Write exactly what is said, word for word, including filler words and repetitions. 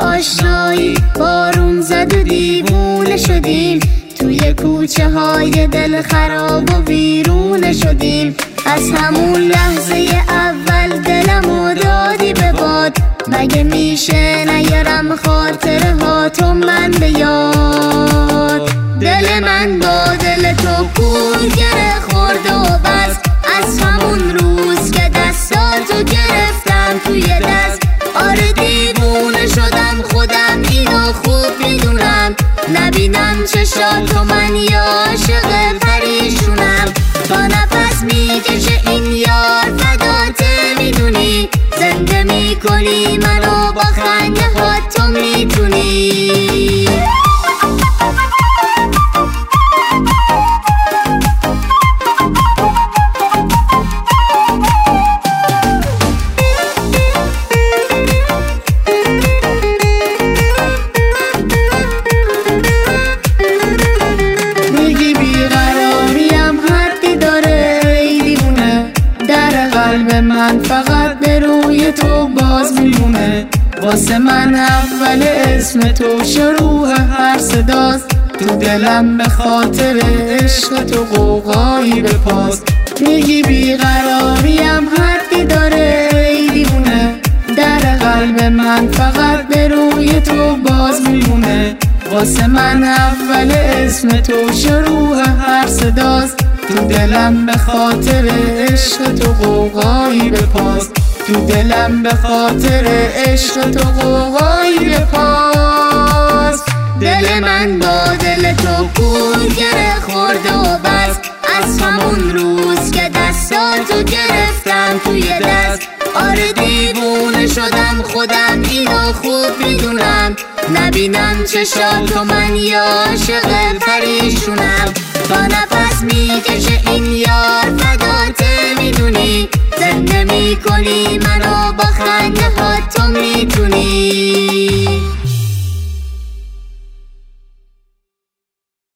آشنایی بارون زد و دیوونه شدیم، توی کوچه های دل خراب و ویرونه شدیم. از همون لحظه اول دلمو دادی به باد، مگه میشه نیارم خاطره ها تو من به یاد؟ دل من با دل تو کور گره خورده و بس، از همون روز که دستاتو گرفتم توی دست. آره دیوونه شدم خودم اینو خوب میدونم، نبینم چشاتو من یا عاشق پریشونم. تا نفس میکشه این یار فداته میدونی، زنده میکنی منو با خنده ها تو میتونی. من فقط به روی تو باز میمونه، واسه من اول اسم تو شروع هر صداست. تو دلم به خاطر عشق تو قوقایی به پاس. میگی بیقراریم حدی داره ای دیوونه، در قلب من فقط به روی تو باز میمونه، واسه من اول اسم تو شروع هر صداست. تو دلم به خاطر عشق تو قوقایی به پاس، تو دلم به خاطر عشق تو قوقایی به پاس. دل من با دل تو کور گره خورده و بس، از همون روز که دستاتو گرفتم توی دست. آره دیوونه شدم خودم اینو خوب میدونم، نبینم چشاتو من یا عاشق پریشونم. تا نفس میکشه این یار فداته میدونی، زنده میکنی منو با خنده ها تو میتونی.